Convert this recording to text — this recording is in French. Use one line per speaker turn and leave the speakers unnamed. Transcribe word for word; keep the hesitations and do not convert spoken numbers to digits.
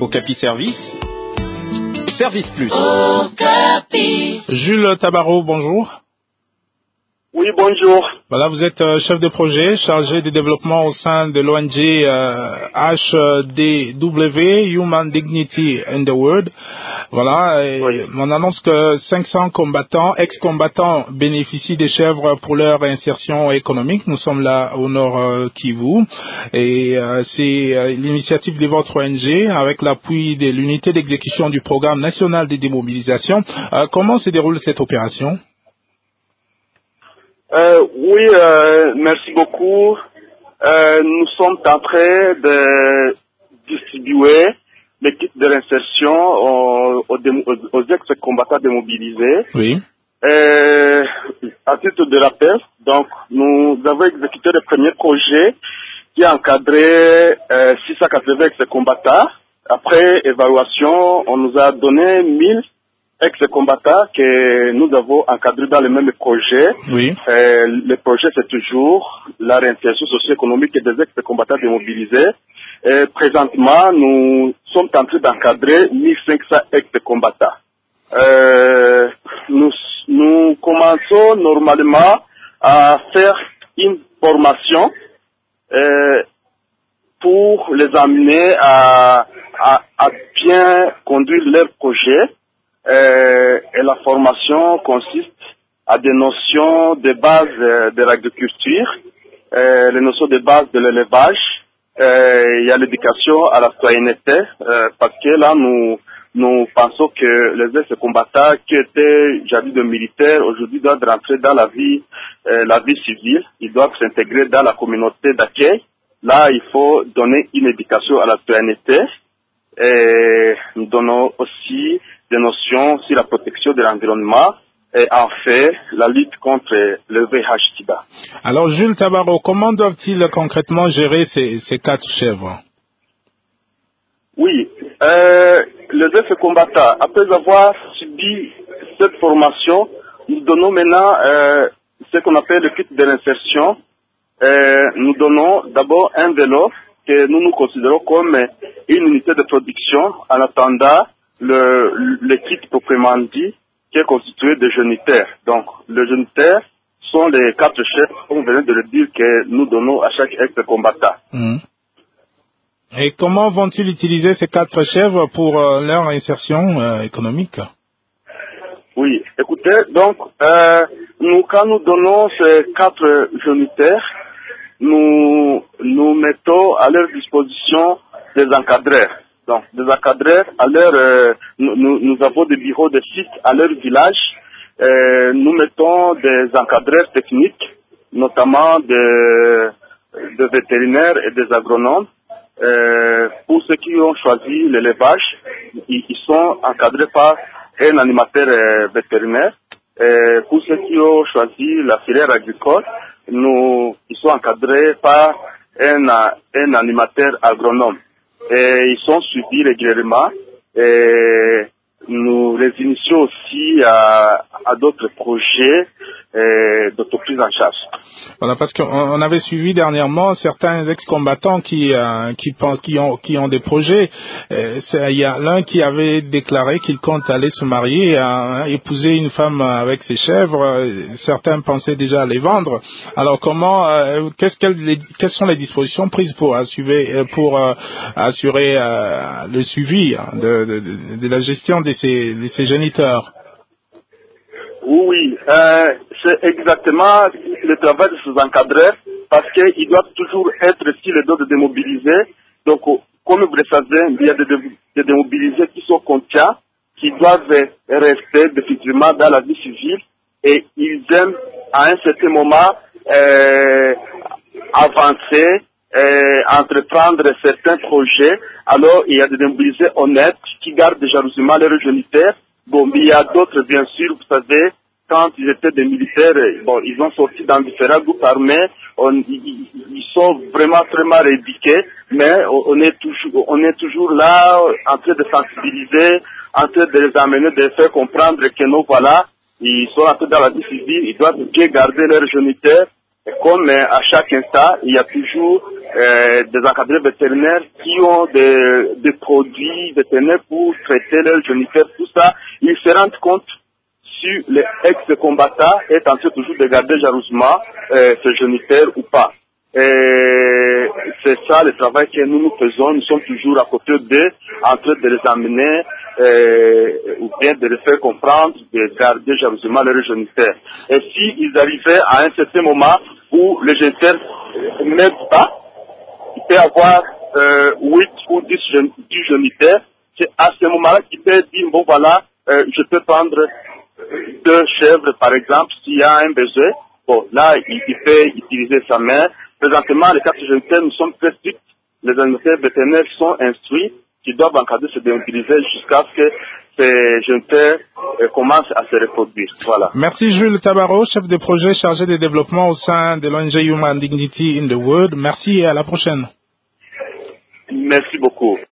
Okapi Service. Service Plus.
Okapi.
Jules Tabarot, bonjour.
Oui, bonjour.
Voilà, vous êtes euh, chef de projet chargé du développement au sein de l'O N G euh, H D W, Human Dignity in the World. Voilà, et
Oui.
on annonce que cinq cents combattants, ex-combattants bénéficient des chèvres pour leur insertion économique. Nous sommes là au nord euh, Kivu et euh, c'est euh, l'initiative de votre O N G avec l'appui de l'unité d'exécution du programme national de démobilisation. Euh, comment se déroule cette opération?
Euh, oui, euh, merci beaucoup. Euh, nous sommes en train de distribuer les kits de réinsertion aux, aux, aux ex-combattants démobilisés.
Oui.
Euh, à titre de rappel, donc nous avons exécuté le premier projet qui a encadré euh, six cent quatre-vingts ex-combattants. Après évaluation, on nous a donné mille ex-combattants que nous avons encadrés dans le même projet.
Oui.
Euh, le projet, c'est toujours la réinsertion socio-économique des ex-combattants démobilisés. Et présentement, nous sommes en train d'encadrer mille cinq cents ex-combattants. Euh, nous, nous commençons normalement à faire une formation euh, pour les amener à, à, à bien conduire leur projet. Euh, et la formation consiste à des notions de base euh, de l'agriculture, euh, les notions de base de l'élevage, euh, il y a l'éducation à la citoyenneté, euh, parce que là nous nous pensons que les ex-combattants qui étaient jadis de militaires aujourd'hui doivent rentrer dans la vie euh, la vie civile, ils doivent s'intégrer dans la communauté d'accueil. Là il faut donner une éducation à la citoyenneté. Et nous donnons aussi des notions sur la protection de l'environnement et en fait la lutte contre le V I H-Sida.
Alors Jules Tabarot, comment doivent-ils concrètement gérer ces, ces quatre chèvres?
Oui, euh, les ex-combattants, après avoir subi cette formation, nous donnons maintenant euh, ce qu'on appelle le kit de l'insertion. Euh, nous donnons d'abord un vélo que nous nous considérons comme une unité de production en attendant le, le kit proprement dit qui est constitué de génitaires. Donc, les génitaires sont les quatre chefs, on venait de le dire, que nous donnons à chaque ex-combattant.
Mmh. Et comment vont-ils utiliser ces quatre chèvres pour euh, leur insertion euh, économique?
Oui, écoutez, donc, euh, nous, quand nous donnons ces quatre génitaires, nous, nous mettons à leur disposition des encadreurs. Donc, des encadreurs, à leur, euh, nous, nous, nous avons des bureaux de site à leur village. Euh, nous mettons des encadreurs techniques, notamment des, des vétérinaires et des agronomes. Euh, pour ceux qui ont choisi l'élevage, ils, ils sont encadrés par un animateur euh, vétérinaire. Et pour ceux qui ont choisi la filière agricole, nous, ils sont encadrés par un, un animateur agronome. Et ils sont suivis régulièrement. Et nous les initions aussi à, à d'autres projets euh, d'autoprise en charge.
Voilà, parce qu'on avait suivi dernièrement certains ex-combattants qui, euh, qui, qui, ont, qui ont des projets. Euh, il y a l'un qui avait déclaré qu'il compte aller se marier, euh, épouser une femme avec ses chèvres. Certains pensaient déjà les vendre. Alors comment, euh, qu'est-ce qu'elles, les, quelles sont les dispositions prises pour assurer, pour euh, assurer euh, le suivi de, de, de, de la gestion de ces, de ces géniteurs?
Oui, euh, c'est exactement le travail de ces encadreurs parce qu'ils doivent toujours être sur le dos de démobilisés. Donc, comme vous le savez, il y a des, des démobilisés qui sont conscients, qui doivent rester définitivement dans la vie civile et ils aiment à un certain moment euh, avancer, euh, entreprendre certains projets. Alors, il y a des démobilisés honnêtes qui gardent jalousement leurs géniteurs. Bon, mais il y a d'autres, bien sûr, vous savez, quand ils étaient des militaires, bon, ils ont sorti dans différents groupes armés, on, ils, ils sont vraiment très mal éduqués, mais on, on est toujours, on est toujours là, en train de sensibiliser, en train de les amener, de les faire comprendre que nous, voilà, ils sont entrés dans la vie civile, ils doivent bien garder leurs géniteurs, et comme à chaque instant, il y a toujours euh, des encadrés vétérinaires qui ont des, des produits vétérinaires pour traiter leurs géniteurs, tout ça, ils se rendent compte si les ex-combattants est en train toujours de garder jalousement euh, ce géniteur ou pas. Et c'est ça le travail que nous nous faisons. Nous sommes toujours à côté d'eux, en train de les amener euh, ou bien de les faire comprendre, de garder jalousement leur géniteur. Et s'ils arrivaient à un certain moment où le géniteur n'aide pas, il peut avoir euh, huit ou dix géniteurs. C'est à ce moment-là qu'il peut dire, bon voilà, euh, je peux prendre deux chèvres par exemple, s'il y a un besoin. Bon, là, il, il peut utiliser sa main. Présentement, les quatre géniteurs, nous sommes très stricts. Les animateurs vétérinaires sont instruits qui doivent encadrer se démobiliser jusqu'à ce que ces géniteurs euh, commencent à se reproduire. Voilà.
Merci Jules Tabarot, chef de projet chargé de développement au sein de l'O N G Human Dignity in the World. Merci et à la prochaine.
Merci beaucoup.